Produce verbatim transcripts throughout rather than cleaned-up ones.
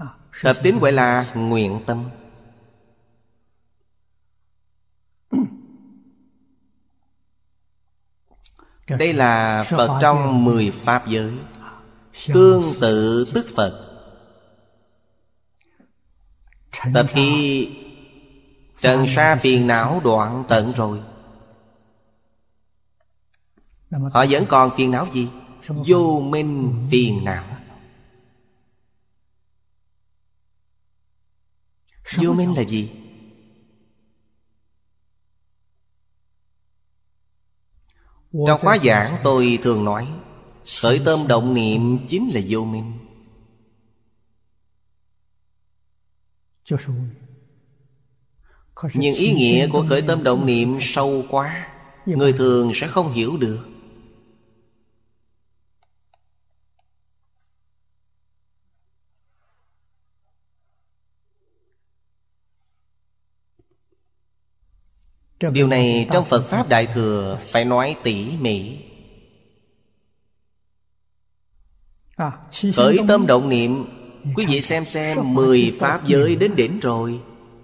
Tập tính gọi là nguyện tâm. Đây là Phật trong mười pháp giới. Tương tự tức Phật. Tập khi trần sa phiền não đoạn tận rồi, họ vẫn còn phiền não gì? Vô minh phiền não. Vô minh là gì? Trong khóa giảng tôi thường nói, khởi tâm động niệm chính là vô minh. Nhưng ý nghĩa của khởi tâm động niệm sâu quá, người thường sẽ không hiểu được. Điều này trong Phật Pháp Đại Thừa phải nói tỉ mỉ. Khởi tâm động niệm, quý vị xem xem mười pháp giới đến đỉnh rồi.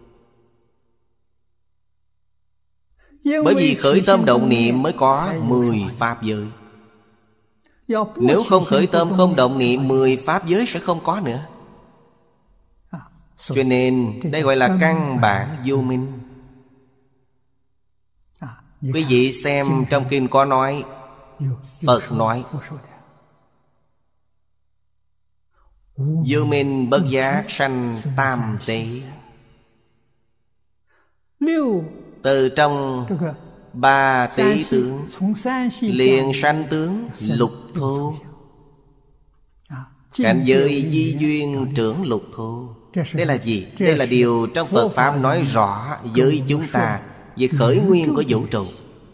Bởi vì khởi tâm động niệm mới có mười pháp giới. Nếu không khởi tâm không động niệm, mười pháp giới sẽ không có nữa. Cho nên đây gọi là căn bản vô minh. Quý vị xem trong kinh có nói, Phật nói vô minh bất giác sanh tam tế. Từ trong ba tế tướng liền sanh tướng lục thô. Cảnh giới di duyên trưởng lục thô. Đây là gì? Đây là điều trong Phật Pháp nói rõ với chúng ta về khởi nguyên của vũ trụ.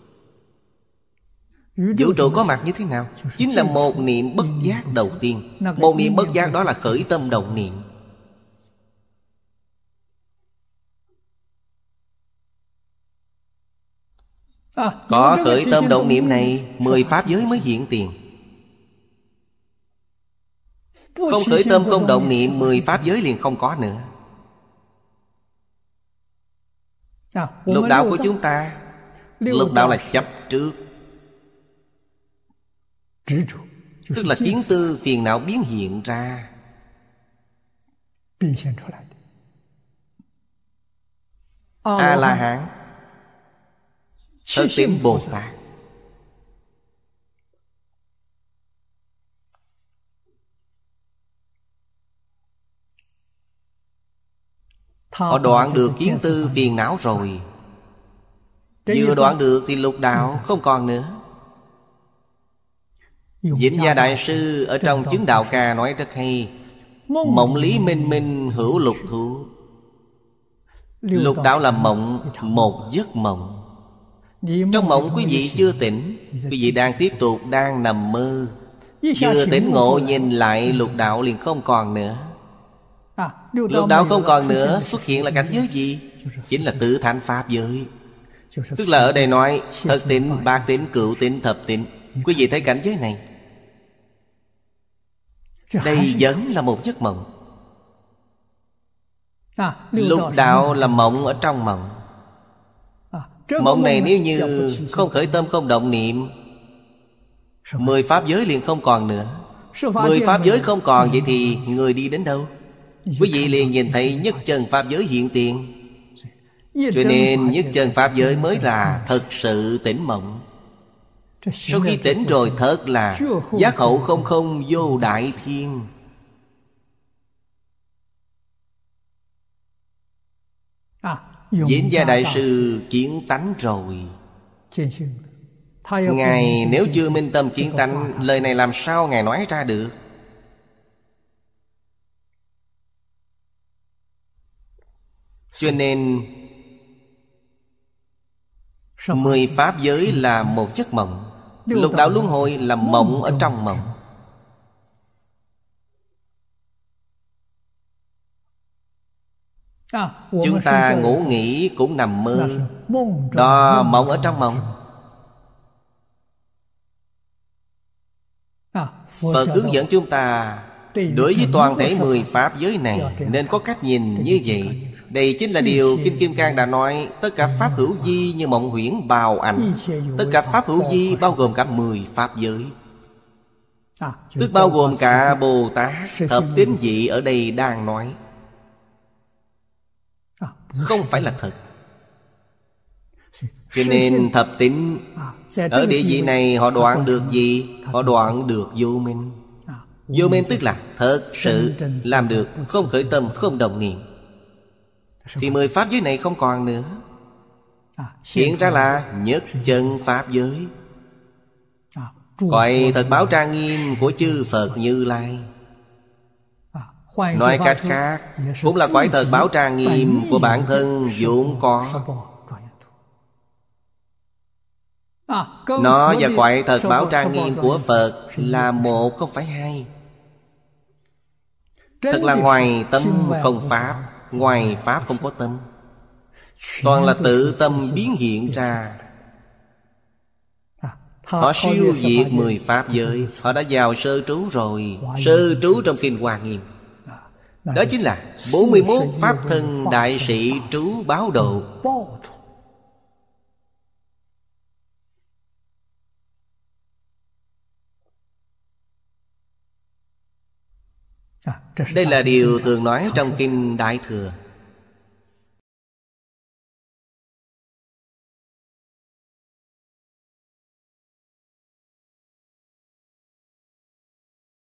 Vũ trụ có mặt như thế nào? Chính là một niệm bất giác đầu tiên. Một niệm bất giác đó là khởi tâm động niệm. Có khởi tâm động niệm này, mười pháp giới mới hiện tiền. Không khởi tâm không động niệm, mười pháp giới liền không có nữa. Lục đạo của chúng ta, lục đạo là chấp trước, tức là kiến tư phiền não biến hiện ra. A-la-hán, Thất tín Bồ Tát, họ đoạn được kiến tư phiền não rồi. Vừa đoạn được thì lục đạo không còn nữa. Vĩnh Gia Đại Sư ở trong Chứng Đạo Ca nói rất hay: mộng lý minh minh hữu lục thú. Lục đạo là mộng, một giấc mộng. Trong mộng quý vị chưa tỉnh, quý vị đang tiếp tục đang nằm mơ. Chưa tỉnh ngộ nhìn lại lục đạo liền không còn nữa. Lục đạo không còn nữa, xuất hiện là cảnh giới gì? Chính là tự thành pháp giới. Tức là ở đây nói thất tín, bát tín, cửu tín, thập tín. Quý vị thấy cảnh giới này, đây vẫn là một giấc mộng. Lục đạo là mộng ở trong mộng. Mộng này nếu như không khởi tâm không động niệm, mười pháp giới liền không còn nữa. Mười pháp giới không còn, vậy thì người đi đến đâu? Quý vị liền nhìn thấy nhất chân pháp giới hiện tiền. Cho nên nhất chân pháp giới mới là thật sự tỉnh mộng. Sau khi tỉnh rồi thật là giác hậu không không vô đại thiên. Vĩnh Gia Đại Sư kiến tánh rồi. Ngài nếu chưa minh tâm kiến tánh, lời này làm sao Ngài nói ra được? Cho nên mười pháp giới là một giấc mộng. Lục đạo luân hồi là mộng ở trong mộng. Chúng ta ngủ nghỉ cũng nằm mơ. Đó, mộng ở trong mộng. Phật hướng dẫn chúng ta Đối với toàn thể mười pháp giới này nên có cách nhìn như vậy. Đây chính là điều Kinh Kim Cang đã nói: tất cả pháp hữu vi như mộng huyễn bào ảnh. Tất cả pháp hữu vi bao gồm cả mười pháp giới, tức bao gồm cả Bồ Tát thập tín vị ở đây đang nói. Không phải là thật. Cho nên thập tín ở địa vị này họ đoạn được gì? Họ đoạn được vô minh. Vô minh tức là thật sự làm được, không khởi tâm, không động niệm, thì mười pháp giới này không còn nữa. Hiện ra là nhất chân pháp giới, cõi thật báo trang nghiêm của chư Phật Như Lai. Nói cách khác, cũng là cõi thật báo trang nghiêm của bản thân vốn có. Nó và cõi thật báo trang nghiêm của Phật là một, không phải hai. Thật là ngoài tâm không pháp, ngoài pháp không có tâm, toàn là tự tâm biến hiện ra. Họ siêu diệt mười pháp giới. Họ đã vào sơ trú rồi. Sơ trú trong Kinh Hoa Nghiêm, đó chính là bốn mươi mốt pháp thân đại sĩ trú báo độ. Đây là điều thường nói trong Kinh Đại Thừa.